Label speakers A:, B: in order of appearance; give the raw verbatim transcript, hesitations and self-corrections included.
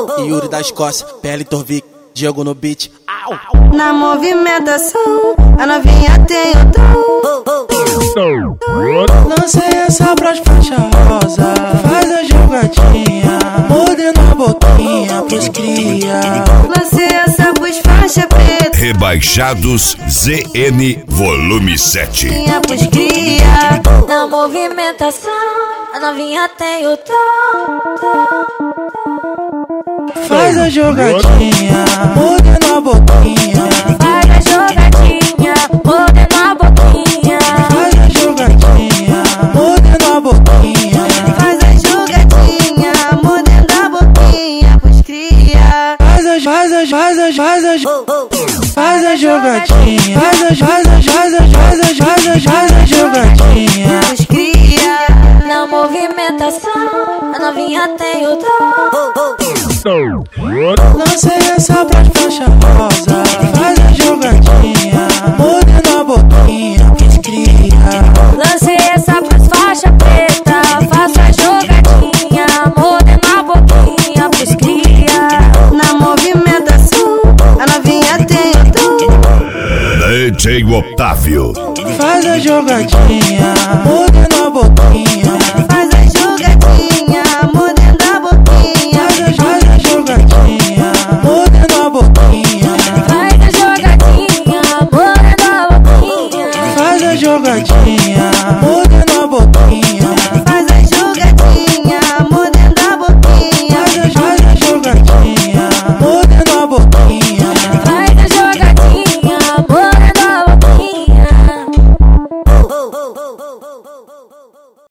A: Yuri da Escócia, Pele Torvik, Diego no beat. Au.
B: Na movimentação, a novinha tem o tom.
C: Lancei essa pras faixa rosa, faz a jogadinha, mordendo a boquinha pros cria.
B: Lancei essa pros faixa preta,
D: Rebaixados Z N Volume sete.
B: pros cria.
E: Na movimentação, a novinha tem o tom.
C: Faz a jogadinha, mordendo a boquinha.
E: Faz a jogadinha, mordendo a boquinha.
C: Faz a jogadinha, mordendo a boquinha.
B: Faz a jogadinha, mordendo a boquinha pros cria.
C: Faz a, faz a, faz a, faz a, faz a jogadinha. Faz a, faz a, faz a, faz a, faz a, faz a jogadinha.
B: Pros cria.
E: Na movimentação, a novinha tem o tom.
C: Lancei essa pras faixa rosa, faz a jogadinha, mordendo a boquinha pros cria.
E: Lancei essa pras faixa preta, faço a jogadinha, mordendo a boquinha pros cria.
B: Na movimentação, a novinha tem o tom.
D: D J Otávio.
C: Faz a jogadinha,